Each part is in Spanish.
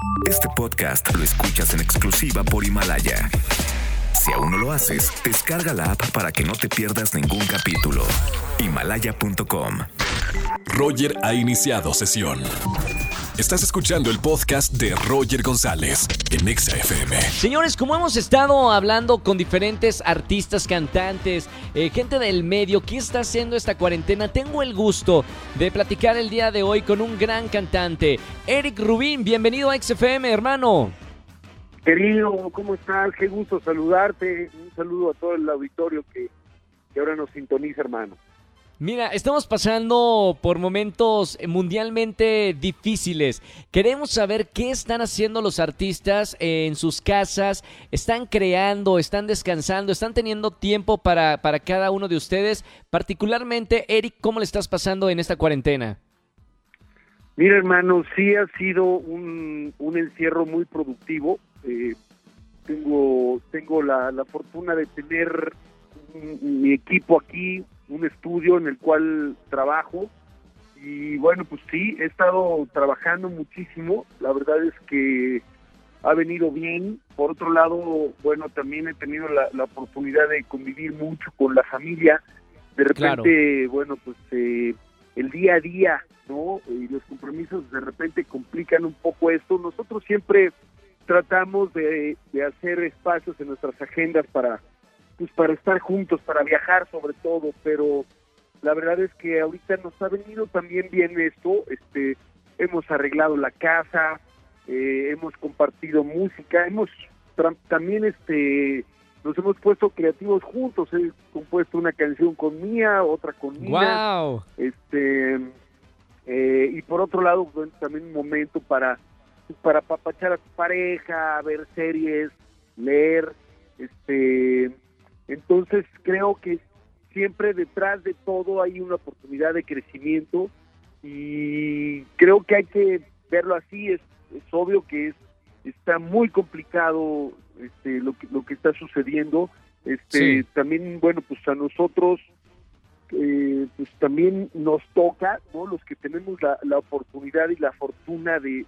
Este podcast lo escuchas en exclusiva por Himalaya. Si aún no lo haces, descarga la app para que no te pierdas ningún capítulo. Himalaya.com. Roger ha iniciado sesión. Estás escuchando el podcast de Roger González en Exa FM. Señores, como hemos estado hablando con diferentes artistas, cantantes, gente del medio, ¿qué está haciendo esta cuarentena? Tengo el gusto de platicar el día de hoy con un gran cantante, Eric Rubin. Bienvenido a Exa FM, hermano. Querido, ¿cómo estás? Qué gusto saludarte. Un saludo a todo el auditorio que ahora nos sintoniza, hermano. Mira, estamos pasando por momentos mundialmente difíciles. Queremos saber qué están haciendo los artistas en sus casas. ¿Están creando, están descansando, están teniendo tiempo para cada uno de ustedes? Particularmente, Eric, ¿cómo le estás pasando en esta cuarentena? Mira, hermano, sí ha sido un encierro muy productivo. Tengo la fortuna de tener mi equipo aquí, un estudio en el cual trabajo, y bueno, pues sí, he estado trabajando muchísimo. La verdad es que ha venido bien. Por otro lado, bueno, también he tenido la oportunidad de convivir mucho con la familia. De repente, claro. Bueno, pues el día a día, ¿no? Y los compromisos de repente complican un poco esto. Nosotros siempre tratamos de hacer espacios en nuestras agendas para estar juntos, para viajar sobre todo, pero la verdad es que ahorita nos ha venido también bien esto. Hemos arreglado la casa, hemos compartido música, también nos hemos puesto creativos juntos. He compuesto una canción con Mía, otra con Nina. Wow. Y por otro lado, bueno, también un momento para apapachar a tu pareja, ver series, leer. Entonces creo que siempre detrás de todo hay una oportunidad de crecimiento, y creo que hay que verlo así. Es obvio que está muy complicado lo que está sucediendo. Sí. También, bueno, pues a nosotros pues también nos toca, ¿no? Los que tenemos la oportunidad y la fortuna de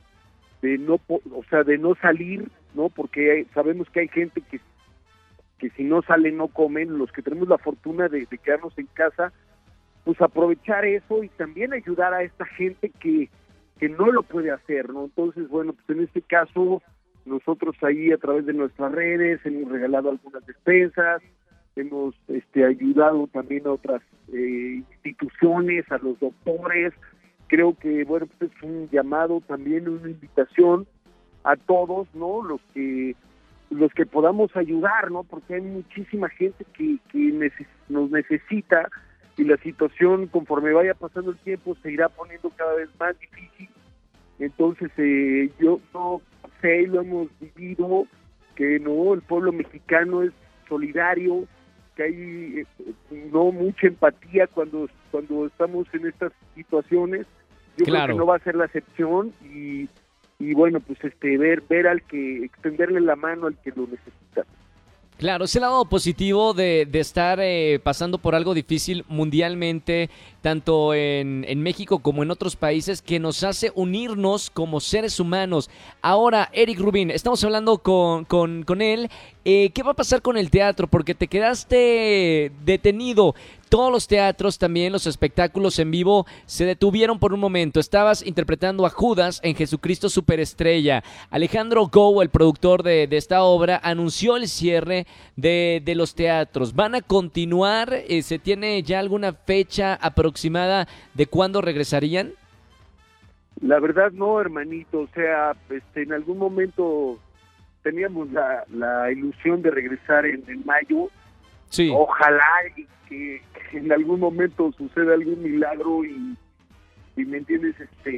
no salir, ¿no? Porque sabemos que hay gente que si no sale no comen. Los que tenemos la fortuna de quedarnos en casa, pues aprovechar eso y también ayudar a esta gente que no lo puede hacer, ¿no? Entonces, bueno, pues en este caso nosotros ahí a través de nuestras redes hemos regalado algunas despensas, hemos ayudado también a otras instituciones, a los doctores. Creo que, bueno, pues es un llamado, también una invitación a todos, ¿no? Los que podamos ayudar, ¿no? Porque hay muchísima gente que nos necesita, y la situación, conforme vaya pasando el tiempo, se irá poniendo cada vez más difícil. Entonces, yo no sé, lo hemos vivido, que no, el pueblo mexicano es solidario, que hay no mucha empatía cuando estamos en estas situaciones. Yo Claro. creo que no va a ser la excepción, y bueno, pues ver al que, extenderle la mano al que lo necesita. Claro, es el lado positivo de estar pasando por algo difícil mundialmente, tanto en México como en otros países, que nos hace unirnos como seres humanos. Ahora, Eric Rubin, estamos hablando con él. ¿Qué va a pasar con el teatro? Porque te quedaste detenido. Todos los teatros, también los espectáculos en vivo, se detuvieron por un momento. Estabas interpretando a Judas en Jesucristo Superestrella. Alejandro Gou, el productor de esta obra, anunció el cierre de los teatros. ¿Van a continuar? ¿Se tiene ya alguna fecha aproximada de cuándo regresarían? La verdad no, hermanito. O sea, en algún momento teníamos la ilusión de regresar en mayo. Sí. Ojalá y que en algún momento suceda algún milagro y me entiendes,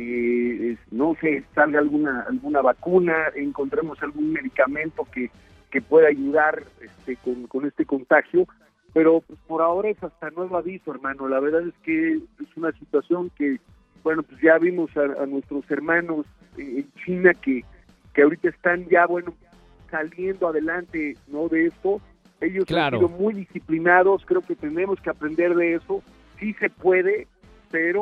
no sé, salga alguna vacuna, encontremos algún medicamento que pueda ayudar con este contagio, pero pues por ahora es hasta nuevo aviso, hermano. La verdad es que es una situación que, bueno, pues ya vimos a nuestros hermanos en China que ahorita están ya, bueno, saliendo adelante, ¿no?, de esto. Ellos Claro. han sido muy disciplinados. Creo que tenemos que aprender de eso. Sí se puede, pero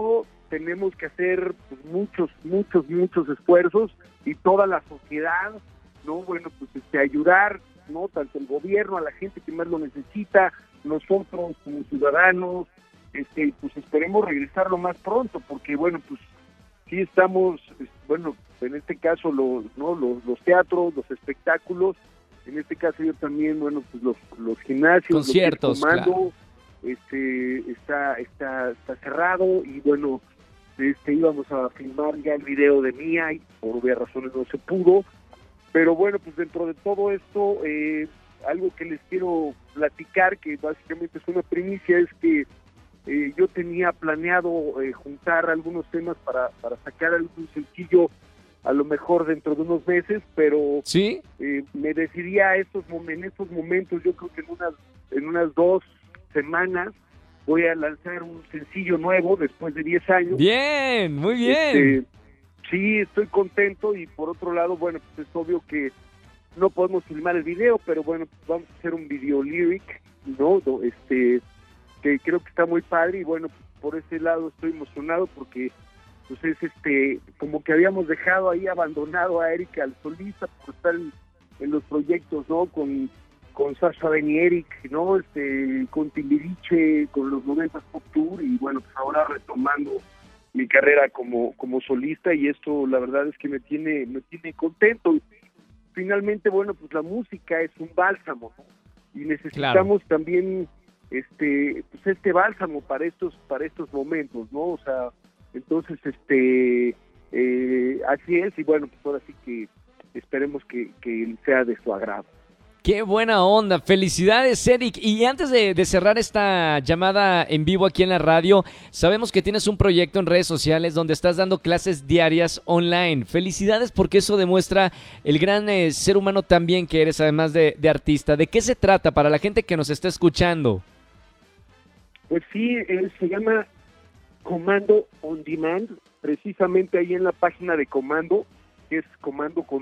tenemos que hacer pues, muchos esfuerzos, y toda la sociedad, ¿no? Bueno, pues ayudar, ¿no? Tanto el gobierno, a la gente que más lo necesita, nosotros como ciudadanos, pues esperemos regresar lo más pronto, porque bueno, pues sí estamos, bueno, en este caso los teatros, los espectáculos, en este caso yo también, bueno, pues los gimnasios, conciertos, Comando, claro. está cerrado, y bueno, íbamos a filmar ya el video de Mía y por obvias razones no se pudo, pero bueno, pues dentro de todo esto, algo que les quiero platicar, que básicamente es una primicia, es que yo tenía planeado juntar algunos temas para sacar algún sencillo a lo mejor dentro de unos meses, pero ¿sí? Me decidí en estos momentos, yo creo que en unas 2 semanas voy a lanzar un sencillo nuevo después de 10 años. Bien, muy bien. Sí, estoy contento, y por otro lado, bueno, pues es obvio que no podemos filmar el video, pero bueno, pues vamos a hacer un video lyric, ¿no? Que creo que está muy padre, y bueno, pues por ese lado estoy emocionado, porque pues es como que habíamos dejado ahí abandonado a Erika, al solista, por estar en los proyectos, ¿no? Con Sasha Ben y Eric, ¿no? Con Timbiriche, con los 90 Pop Tour, y bueno, pues ahora retomando mi carrera como solista, y esto la verdad es que me tiene contento. Finalmente, bueno, pues la música es un bálsamo, ¿no? Y necesitamos también pues bálsamo para estos momentos, ¿no? O sea, entonces así es, y bueno, pues ahora sí que esperemos que sea de su agrado. Qué buena onda, felicidades, Eric. Y antes de cerrar esta llamada en vivo aquí en la radio, sabemos que tienes un proyecto en redes sociales donde estás dando clases diarias online. Felicidades, porque eso demuestra el gran ser humano también que eres, además de artista. ¿De qué se trata para la gente que nos está escuchando? Pues sí, se llama Comando On Demand, precisamente ahí en la página de Comando, que es comando con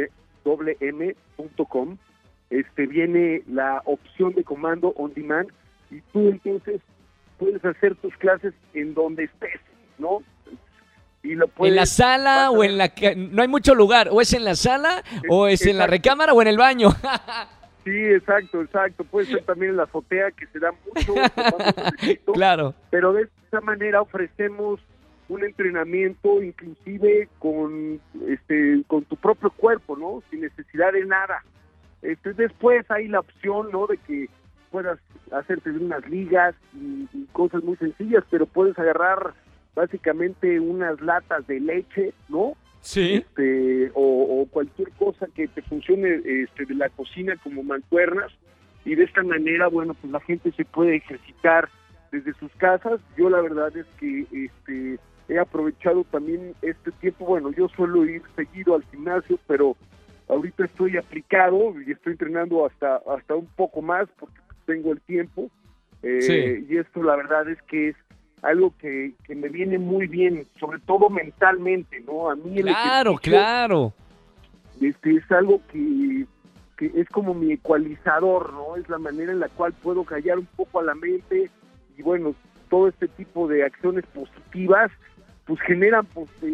m.com. Viene la opción de Comando On Demand, y tú entonces puedes hacer tus clases en donde estés, ¿no? Y lo puedes, ¿en la sala o en la no hay mucho lugar? ¿O es en la sala o es en la recámara o en el baño? Sí, exacto. Puede ser también en la azotea, que se da mucho. Claro. Pero de esta manera ofrecemos un entrenamiento inclusive con tu propio cuerpo, ¿no? Sin necesidad de nada. Después hay la opción, ¿no? De que puedas hacerte unas ligas y cosas muy sencillas, pero puedes agarrar básicamente unas latas de leche, ¿no? Sí. O cualquier cosa que te funcione de la cocina como mancuernas, y de esta manera, bueno, pues la gente se puede ejercitar desde sus casas. Yo la verdad es que he aprovechado también este tiempo. Bueno, yo suelo ir seguido al gimnasio, pero ahorita estoy aplicado y estoy entrenando hasta un poco más, porque tengo el tiempo. Sí. Y esto la verdad es que es algo que me viene muy bien, sobre todo mentalmente, ¿no? A mí Claro. Es algo que es como mi ecualizador, ¿no? Es la manera en la cual puedo callar un poco a la mente, y bueno, todo este tipo de acciones positivas pues generan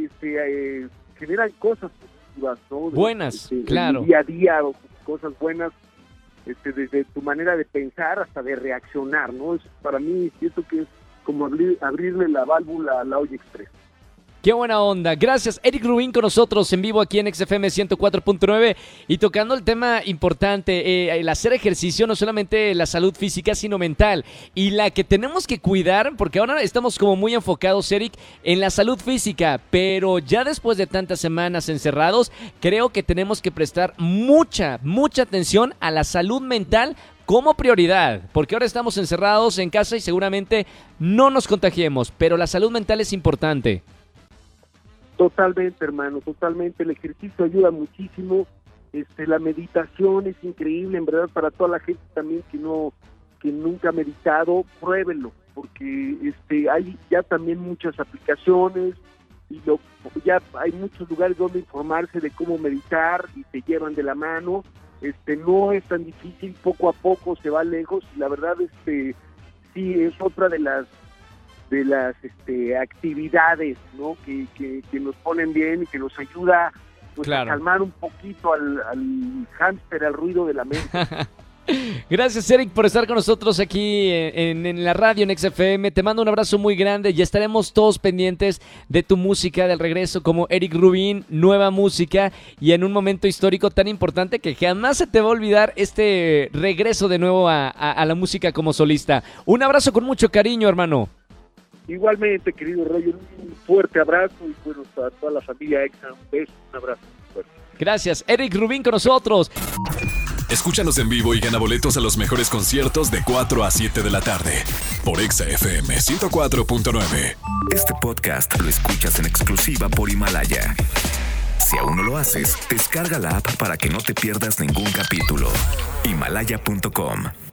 cosas positivas, ¿no? Buenas, claro. Día a día, cosas buenas, desde tu manera de pensar hasta de reaccionar, ¿no? Es, para mí siento que es como abrirle la válvula a la olla express. Qué buena onda. Gracias, Eric Rubín, con nosotros en vivo aquí en XFM 104.9, y tocando el tema importante, el hacer ejercicio, no solamente la salud física, sino mental, y la que tenemos que cuidar, porque ahora estamos como muy enfocados, Eric, en la salud física, pero ya después de tantas semanas encerrados, creo que tenemos que prestar mucha atención a la salud mental como prioridad, porque ahora estamos encerrados en casa y seguramente no nos contagiemos, pero la salud mental es importante. Totalmente, hermano, totalmente. El ejercicio ayuda muchísimo. La meditación es increíble, en verdad, para toda la gente también que nunca ha meditado, pruébenlo, porque hay ya también muchas aplicaciones, y ya hay muchos lugares donde informarse de cómo meditar, y te llevan de la mano. No es tan difícil, poco a poco se va lejos, y la verdad sí es otra de las las actividades, ¿no? Que nos ponen bien y que nos ayuda pues, claro, a calmar un poquito al hámster, al ruido de la mente. Gracias, Eric, por estar con nosotros aquí en la radio en XFM. Te mando un abrazo muy grande y estaremos todos pendientes de tu música, del regreso como Eric Rubin, nueva música y en un momento histórico tan importante que jamás se te va a olvidar este regreso de nuevo a la música como solista. Un abrazo con mucho cariño, hermano. Igualmente, querido Roger, un fuerte abrazo y bueno, a toda la familia EXA, un beso, un abrazo fuerte. Gracias, Eric Rubin con nosotros. Escúchanos en vivo y gana boletos a los mejores conciertos de 4 a 7 de la tarde por Exa FM 104.9. Este podcast lo escuchas en exclusiva por Himalaya. Si aún no lo haces, descarga la app para que no te pierdas ningún capítulo. Himalaya.com